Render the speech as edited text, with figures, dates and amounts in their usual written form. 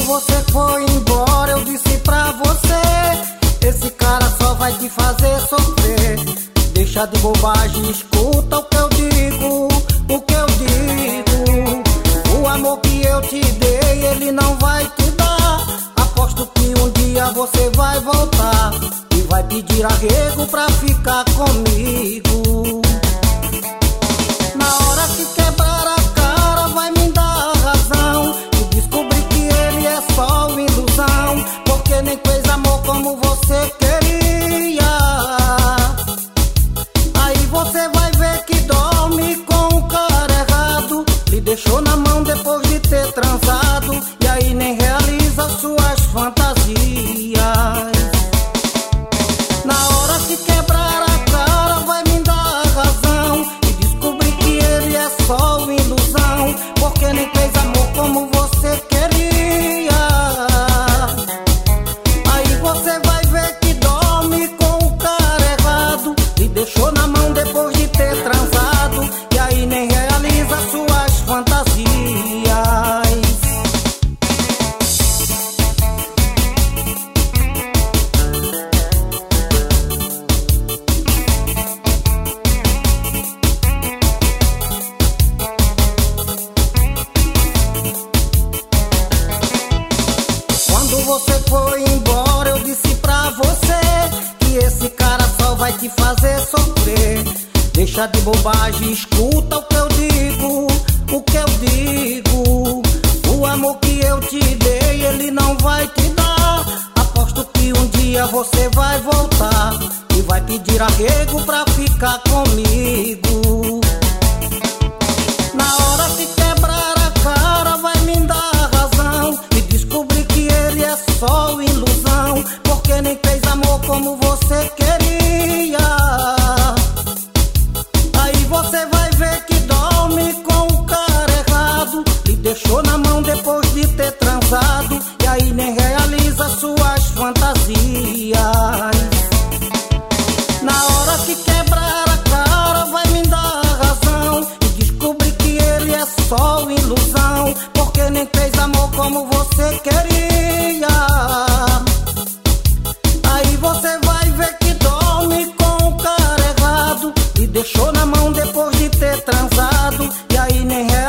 você foi embora, eu disse pra você: esse cara só vai te fazer sofrer. Deixa de bobagem, escuta o que eu digo, o que eu digo. O amor que eu te dei, ele não vai te dar. Aposto que um dia você vai voltar e vai pedir arrego pra ficar comigo. Na hora que quebrar a cara, vai me dar razão e descobrir que ele é só ilusão, porque nem fez amor como você queria. Aí você vai ver que dorme com o cara errado, lhe deixou na mão depois de ter transado, e aí nem realiza suas fantasias. Na hora que quebrar a cara, vai me dar razão e descobrir que ele é só ilusão, porque nem fez amor como você queria. Aí você vai ver que dorme com o cara errado, lhe deixou na mão depois de ter transado, e aí nem realiza suas fantasias. Quando você foi embora, eu disse pra você que esse cara só vai te fazer sofrer. Deixa de bobagem, escuta o que eu digo, o que eu digo. O amor que eu te dei, ele não vai te dar. Aposto que um dia você vai voltar e vai pedir arrego pra ficar comigo. Na hora que quebrar a cara, vai me dar razão e descobrir que ele é só ilusão, porque nem fez amor como você queria. Aí você vai ver que dorme com o cara errado, lhe deixou na mão depois de ter transado, e aí nem realiza suas fantasias. Na hora que quebrar a cara, vai me dar razão e descobrir que ele é só ilusão, porque nem fez amor como você queria. Aí você vai ver que dorme com o cara errado e deixou na mão depois de ter transado, e aí nem